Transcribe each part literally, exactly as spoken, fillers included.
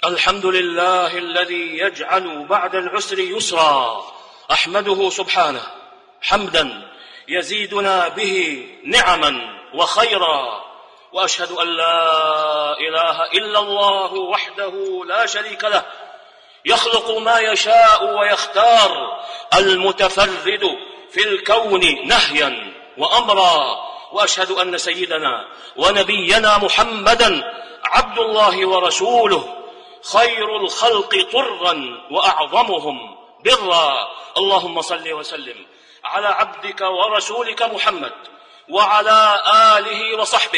الحمد لله الذي يجعل بعد العسر يسرا، أحمده سبحانه حمدا يزيدنا به نعما وخيرا، وأشهد أن لا إله إلا الله وحده لا شريك له، يخلق ما يشاء ويختار، المتفرد في الكون نهيا وأمرا. وأشهد أن سيدنا ونبينا محمدا عبد الله ورسوله، خير الخلق طرا وأعظمهم برا. اللهم صل وسلم على عبدك ورسولك محمد وعلى آله وصحبه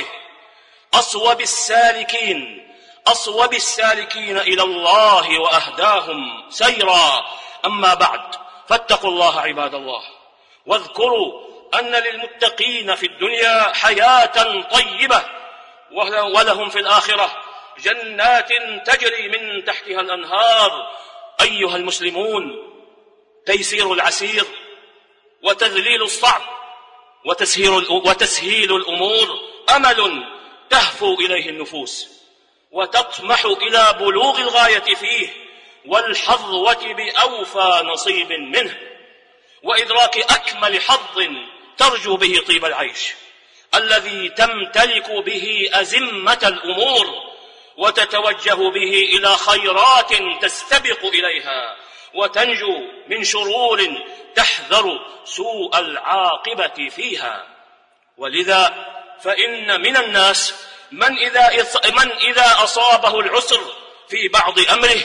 أصوب السالكين أصوب السالكين إلى الله وأهداهم سيرا. أما بعد، فاتقوا الله عباد الله، واذكروا أن للمتقين في الدنيا حياة طيبة، ولهم في الآخرة جنات تجري من تحتها الأنهار. أيها المسلمون، تيسير العسير وتذليل الصعب وتسهيل, وتسهيل الأمور أمل تهفو إليه النفوس وتطمح إلى بلوغ الغاية فيه والحظوة بأوفى نصيب منه، وإدراك أكمل حظ ترجو به طيب العيش الذي تمتلك به أزمة الأمور وتتوجه به إلى خيرات تستبق إليها، وتنجو من شرور تحذر سوء العاقبة فيها. ولذا فإن من الناس من إذا, من إذا أصابه العسر في بعض أمره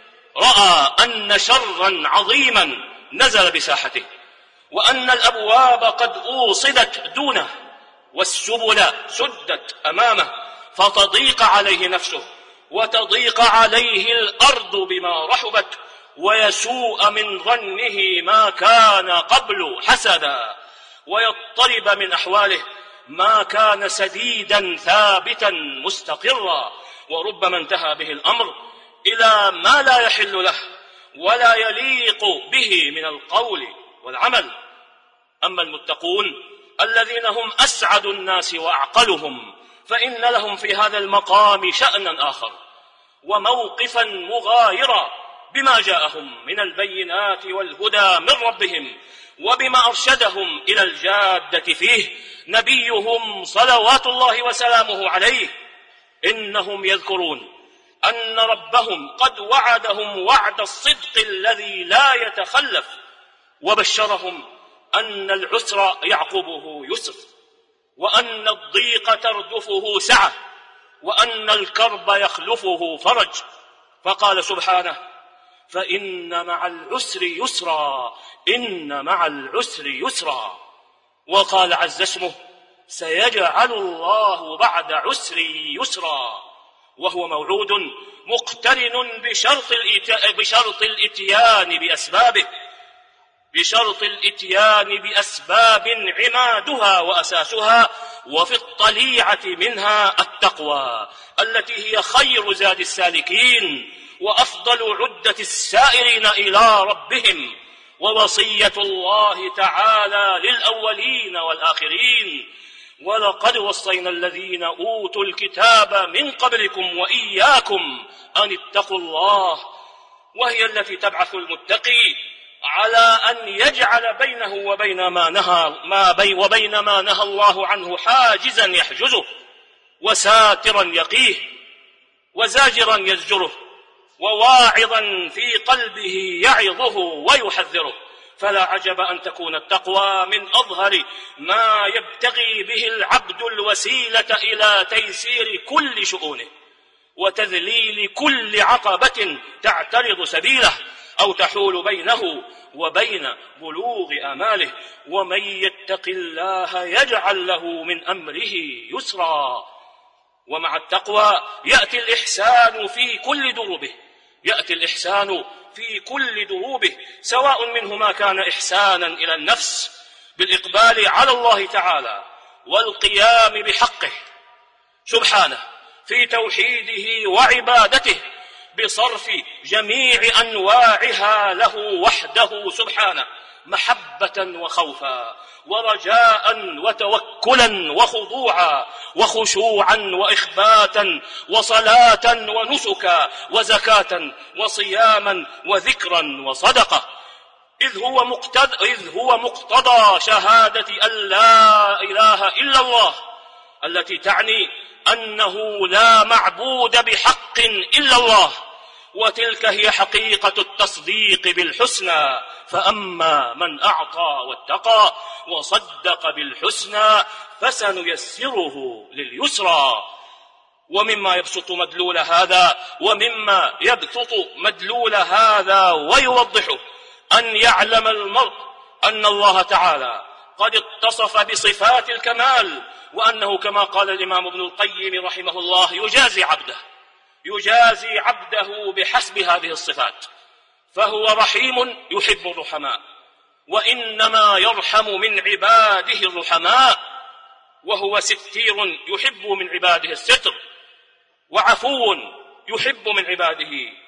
رأى أن شرا عظيما نزل بساحته، وأن الأبواب قد أوصدت دونه والسبل سدت أمامه، فتضيق عليه نفسه وتضيق عليه الأرض بما رحبت، ويسوء من ظنه ما كان قبل حسدا، ويضطرب من أحواله ما كان سديدا ثابتا مستقرا، وربما انتهى به الأمر إلى ما لا يحل له ولا يليق به من القول والعمل. أما المتقون الذين هم أسعد الناس وأعقلهم، فإن لهم في هذا المقام شأنا آخر وموقفا مغايرا بما جاءهم من البينات والهدى من ربهم، وبما أرشدهم إلى الجادة فيه نبيهم صلوات الله وسلامه عليه. إنهم يذكرون أن ربهم قد وعدهم وعد الصدق الذي لا يتخلف، وبشرهم أن العسر يعقبه يسر، وأن الضيق تردفه سعة، وأن الكرب يخلفه فرج. فقال سبحانه: فإن مع العسر يسرا، إن مع العسر يسرا. وقال عز اسمه: سيجعل الله بعد عسر يسرا، وهو موعود مقترن بشرط بشرط الإتيان بأسبابه بشرط الإتيان بأسباب عمادها وأساسها وفي الطليعة منها التقوى التي هي خير زاد السالكين وأفضل عدة السائرين إلى ربهم، ووصية الله تعالى للأولين والآخرين: ولقد وصينا الذين أوتوا الكتاب من قبلكم وإياكم أن اتقوا الله، وهي التي تبعث المتقي على أن يجعل بينه وبين ما نهى ما بي وبين ما نهى الله عنه حاجزا يحجزه، وساترا يقيه، وزاجرا يزجره، وواعظا في قلبه يعظه ويحذره. فلا عجب أن تكون التقوى من أظهر ما يبتغي به العبد الوسيلة إلى تيسير كل شؤونه وتذليل كل عقبة تعترض سبيله أو تحول بينه وبين بلوغ آماله. ومن يتق الله يجعل له من أمره يسرا. ومع التقوى يأتي الإحسان في كل دروبه يأتي الإحسان في كل دروبه سواء منه ما كان إحسانا إلى النفس بالإقبال على الله تعالى والقيام بحقه سبحانه في توحيده وعبادته بصرف جميع أنواعها له وحده سبحانه، محبة وخوفا، ورجاء وتوكلا وخضوعا، وخشوعا وإخباتا، وصلاة ونسكا، وزكاة وصياما، وذكرا وصدقة، إذ هو مقتضى, إذ هو مقتضى شهادة أن لا إله إلا الله، التي تعني أنه لا معبود بحق إلا الله، وتلك هي حقيقة التصديق بالحسنى. فأما من أعطى واتقى وصدق بالحسنى فسنيسره لليسرى. ومما يبسط مدلول هذا ومما يبسط مدلول هذا ويوضحه أن يعلم المرء أن الله تعالى قد اتصف بصفات الكمال، وأنه كما قال الإمام ابن القيم رحمه الله يجازي عبده يجازي عبده بحسب هذه الصفات، فهو رحيم يحب الرحماء، وإنما يرحم من عباده الرحماء، وهو ستير يحب من عباده الستر، وعفو يحب من عباده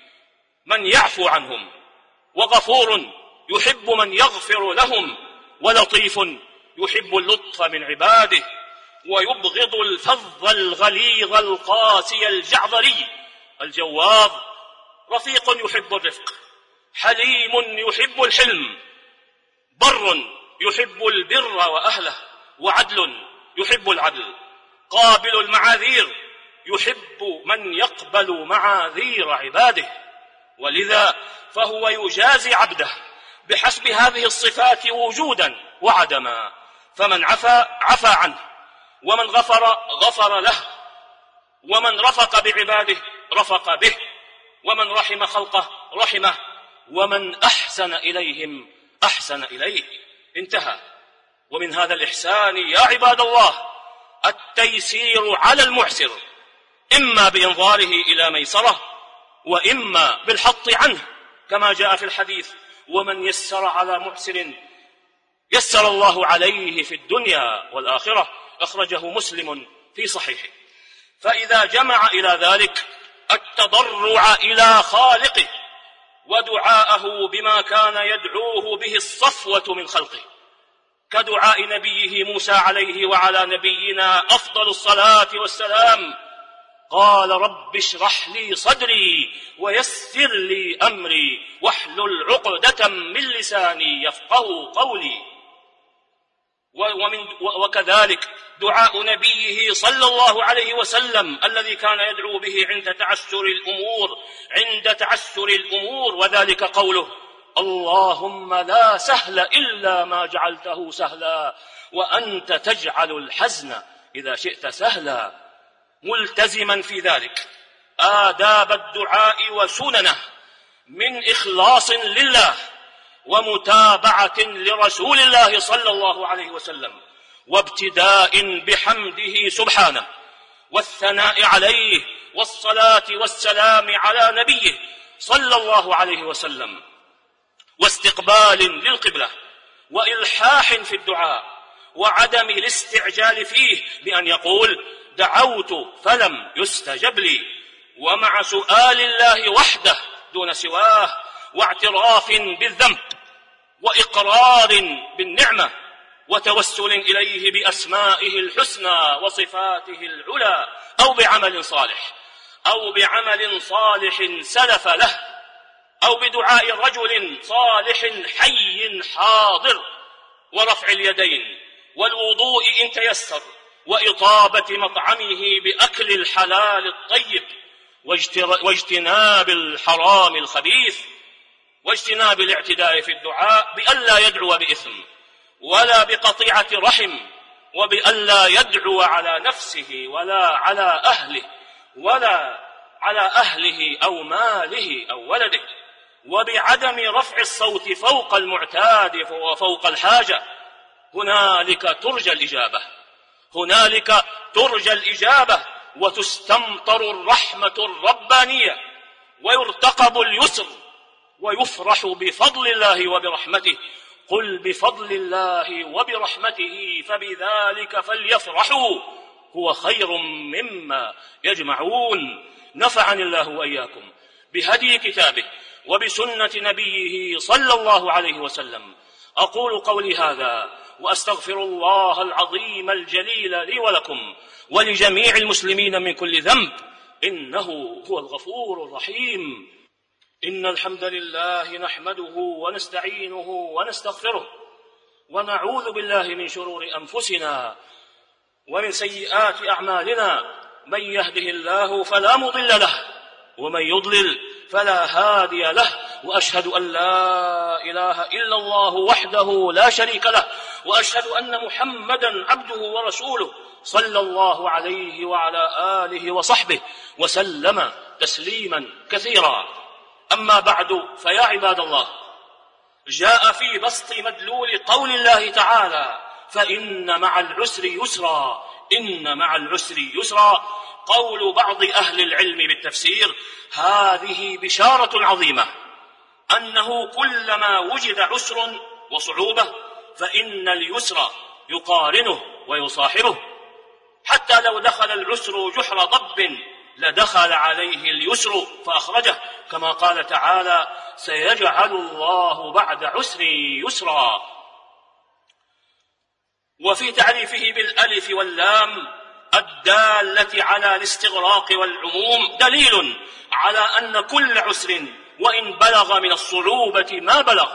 من يعفو عنهم، وغفور يحب من يغفر لهم، ولطيف يحب اللطف من عباده، ويبغض الفظ الغليظ القاسي الجعظري الجواظ. رفيق يحب الرفق، حليم يحب الحلم، بر يحب البر وأهله، وعدل يحب العدل، قابل المعاذير يحب من يقبل معاذير عباده. ولذا فهو يجازي عبده بحسب هذه الصفات وجودا وعدما، فمن عفا عفا عنه، ومن غفر غفر له، ومن رفق بعباده رفق به، ومن رحم خلقه رحمه، ومن أحسن إليهم أحسن إليه. انتهى. ومن هذا الإحسان يا عباد الله التيسير على المعسر، إما بإنظاره إلى ميسره، وإما بالحط عنه، كما جاء في الحديث: ومن يسر على معسر يسر الله عليه في الدنيا والآخرة، أخرجه مسلم في صحيحه. فإذا جمع إلى ذلك التضرع إلى خالقه ودعاءه بما كان يدعوه به الصفوة من خلقه، كدعاء نبيه موسى عليه وعلى نبينا أفضل الصلاة والسلام: قال رب اشرح لي صدري ويسر لي أمري واحلل عقدة من لساني يفقه قولي. ومن وكذلك دعاء نبيه صلى الله عليه وسلم الذي كان يدعو به عند تعسر الأمور عند تعسر الأمور وذلك قوله: اللهم لا سهل إلا ما جعلته سهلا وأنت تجعل الحزن إذا شئت سهلا، ملتزما في ذلك آداب الدعاء وسننه من إخلاص لله ومتابعة لرسول الله صلى الله عليه وسلم، وابتداء بحمده سبحانه والثناء عليه والصلاة والسلام على نبيه صلى الله عليه وسلم، واستقبال للقبلة، وإلحاح في الدعاء، وعدم الاستعجال فيه بأن يقول: دعوت فلم يستجب لي، ومع سؤال الله وحده دون سواه، واعتراف بالذنب، وإقرار بالنعمة، وتوسل إليه بأسمائه الحسنى وصفاته العلى، أو بعمل صالح أو بعمل صالح سلف له، أو بدعاء رجل صالح حي حاضر، ورفع اليدين، والوضوء إن تيسر، وإطابة مطعمه بأكل الحلال الطيب، واجتناب الحرام الخبيث، واجتناب الاعتداء في الدعاء بألا يدعو بإثم ولا بقطيعة رحم، وبألا يدعو على نفسه ولا على أهله ولا على أهله أو ماله أو ولده، وبعدم رفع الصوت فوق المعتاد وفوق الحاجة. هنالك ترجى الإجابة هنالك ترجى الإجابة وتستمطر الرحمة الربانية، ويرتقب اليسر، ويفرح بفضل الله وبرحمته. قل بفضل الله وبرحمته فبذلك فليفرحوا هو خير مما يجمعون. نفعني الله وإياكم بهدي كتابه وبسنة نبيه صلى الله عليه وسلم. أقول قولي هذا وأستغفر الله العظيم الجليل لي ولكم ولجميع المسلمين من كل ذنب، إنه هو الغفور الرحيم. إن الحمد لله نحمده ونستعينه ونستغفره، ونعوذ بالله من شرور أنفسنا ومن سيئات أعمالنا، من يهده الله فلا مضل له ومن يضلل فلا هادي له، وأشهد أن لا إله إلا الله وحده لا شريك له، وأشهد أن محمدا عبده ورسوله صلى الله عليه وعلى آله وصحبه وسلم تسليما كثيرا. أما بعد، فيا عباد الله، جاء في بسط مدلول قول الله تعالى: فإن مع العسر يسرا، إن مع العسر يسرا، قول بعض أهل العلم بالتفسير: هذه بشارة عظيمة، أنه كلما وجد عسر وصعوبة فإن اليسر يقارنه ويصاحبه، حتى لو دخل العسر جحر ضب لدخل عليه اليسر فأخرجه، كما قال تعالى: سيجعل الله بعد عسر يسرا. وفي تعريفه بالألف واللام الدالة على الاستغراق والعموم دليل على أن كل عسر وإن بلغ من الصعوبة ما بلغ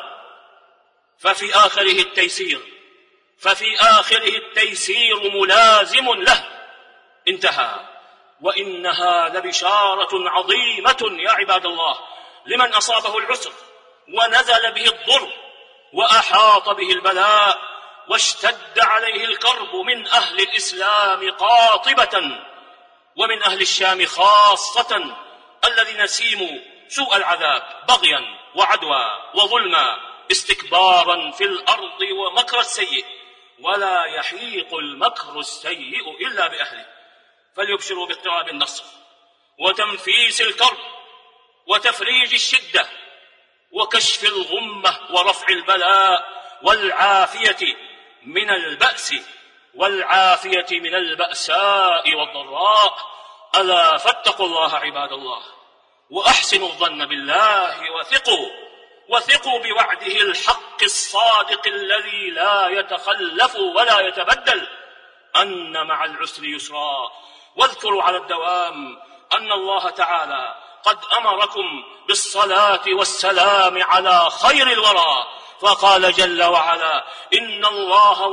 ففي آخره التيسير ففي آخره التيسير ملازم له. انتهى. وإنها لبشارة عظيمة يا عباد الله لمن أصابه العسر ونزل به الضر وأحاط به البلاء واشتد عليه الكرب، من أهل الإسلام قاطبة ومن أهل الشام خاصة، الذين سيموا سوء العذاب بغيا وعدوى وظلما، استكبارا في الأرض ومكر السيء، ولا يحيق المكر السيء إلا بأهله. فليبشروا باقتراب النصر وتنفيس الكرب وتفريج الشدة وكشف الغمة ورفع البلاء والعافية من البأس والعافية من البأساء والضراء. ألا فاتقوا الله عباد الله، وأحسنوا الظن بالله، وثقوا وثقوا بوعده الحق الصادق الذي لا يتخلف ولا يتبدل، أن مع العسر يسرا. واذكروا على الدوام أن الله تعالى قد أمركم بالصلاة والسلام على خير الورى، فقال جل وعلا: إن الله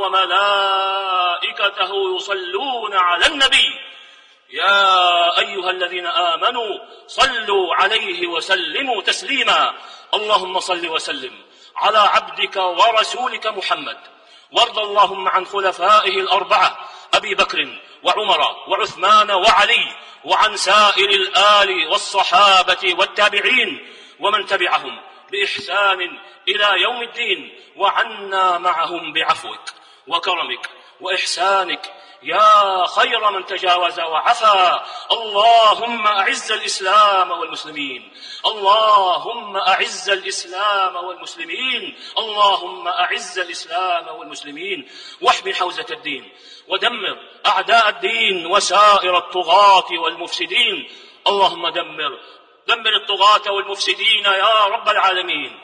وملائكته يصلون على النبي يا أيها الذين آمنوا صلوا عليه وسلموا تسليما. اللهم صل وسلم على عبدك ورسولك محمد، وارض اللهم عن خلفائه الأربعة أبي بكر وعمر وعثمان وعلي، وعن سائر الآل والصحابة والتابعين ومن تبعهم بإحسان إلى يوم الدين، وعنا معهم بعفوك وكرمك وإحسانك يا خير من تجاوز وعفا. اللهم أعز الإسلام والمسلمين، اللهم أعز الإسلام والمسلمين، اللهم أعز الإسلام والمسلمين، واحمي حوزة الدين، ودمر أعداء الدين وسائر الطغاة والمفسدين. اللهم دمر دمر الطغاة والمفسدين يا رب العالمين،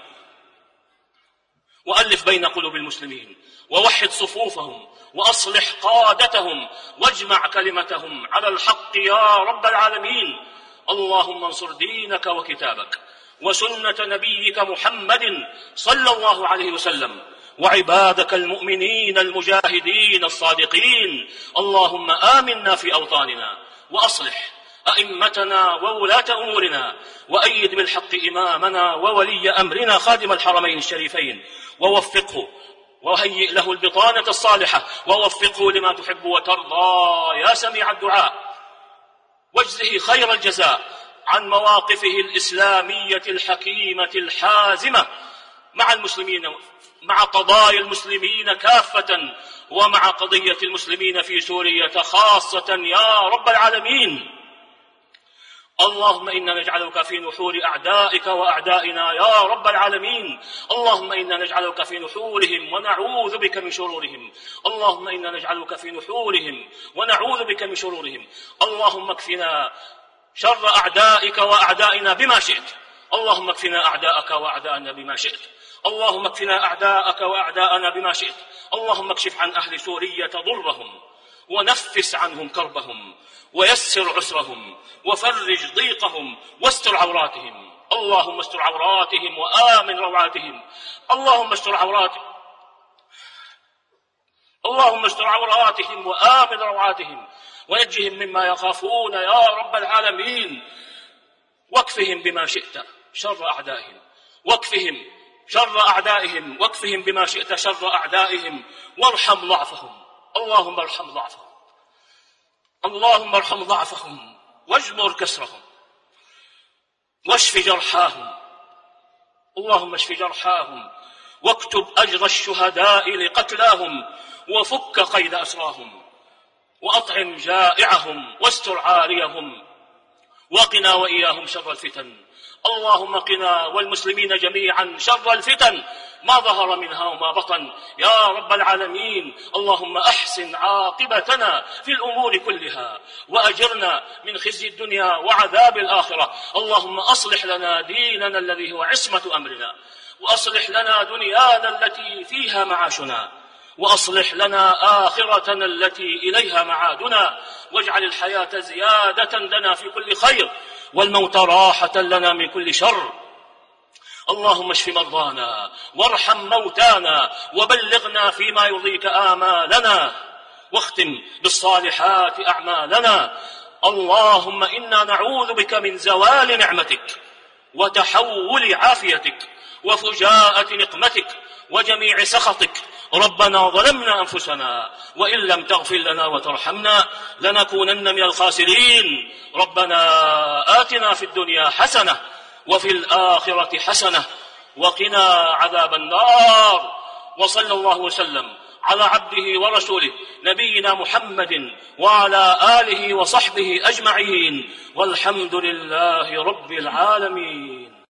وألف بين قلوب المسلمين، ووحد صفوفهم، وأصلح قادتهم، واجمع كلمتهم على الحق يا رب العالمين. اللهم انصر دينك وكتابك وسنة نبيك محمد صلى الله عليه وسلم، وعبادك المؤمنين المجاهدين الصادقين. اللهم آمنا في أوطاننا، وأصلح أئمتنا وولاة أمورنا، وأيد بالحق إمامنا وولي أمرنا خادم الحرمين الشريفين، ووفقه وهيئ له البطانة الصالحة، ووفقه لما تحب وترضى يا سميع الدعاء، واجزه خير الجزاء عن مواقفه الإسلامية الحكيمة الحازمة مع المسلمين، مع قضايا المسلمين كافة، ومع قضية المسلمين في سوريا خاصة يا رب العالمين. اللهم إنا نجعلك في نحور أعدائك وأعدائنا يا رب العالمين. اللهم إنا نجعلك في نحورهم ونعوذ بك من شرورهم. اللهم إنا نجعلك في نحورهم ونعوذ بك من شرورهم. اللهم اكفنا شر أعدائك وأعدائنا بما شئت. اللهم اكفنا أعداءك وأعدائنا بما شئت. اللهم اكفنا أعداءك وأعداءنا بما شئت. اللهم اكشف عن أهل سوريا ضرهم ونفس عنهم كربهم ويسر عسرهم وفرج ضيقهم واستر عوراتهم. اللهم استر عوراتهم وآمن روعاتهم. اللهم استر عوراتهم اللهم استر عوراتهم وآمن روعاتهم ونجهم مما يخافون يا رب العالمين. واكفهم بما شئت شر أعدائهم واكفهم شر أعدائهم واكفهم بما شئت شر أعدائهم وارحم ضعفهم. اللهم ارحم ضعفهم اللهم ارحم ضعفهم واجبر كسرهم واشف جرحاهم. اللهم اشف جرحاهم واكتب أجر الشهداء لقتلاهم وفك قيد أسراهم وأطعم جائعهم واستر عاريهم وقنا وإياهم شر الفتن. اللهم قنا والمسلمين جميعا شر الفتن ما ظهر منها وما بطن يا رب العالمين. اللهم أحسن عاقبتنا في الأمور كلها وأجرنا من خزي الدنيا وعذاب الآخرة. اللهم أصلح لنا ديننا الذي هو عصمة أمرنا وأصلح لنا دنيانا التي فيها معاشنا وأصلح لنا آخرتنا التي إليها معادنا واجعل الحياة زيادة لنا في كل خير والموت راحة لنا من كل شر. اللهم اشف مرضانا وارحم موتانا وبلغنا فيما يرضيك آمالنا واختم بالصالحات أعمالنا. اللهم إنا نعوذ بك من زوال نعمتك وتحول عافيتك وفجاءة نقمتك وجميع سخطك. ربنا ظلمنا أنفسنا وإن لم تغفر لنا وترحمنا لنكونن من الخاسرين. ربنا آتنا في الدنيا حسنة وفي الآخرة حسنة وقنا عذاب النار. وصلى الله وسلم على عبده ورسوله نبينا محمد وعلى آله وصحبه أجمعين والحمد لله رب العالمين.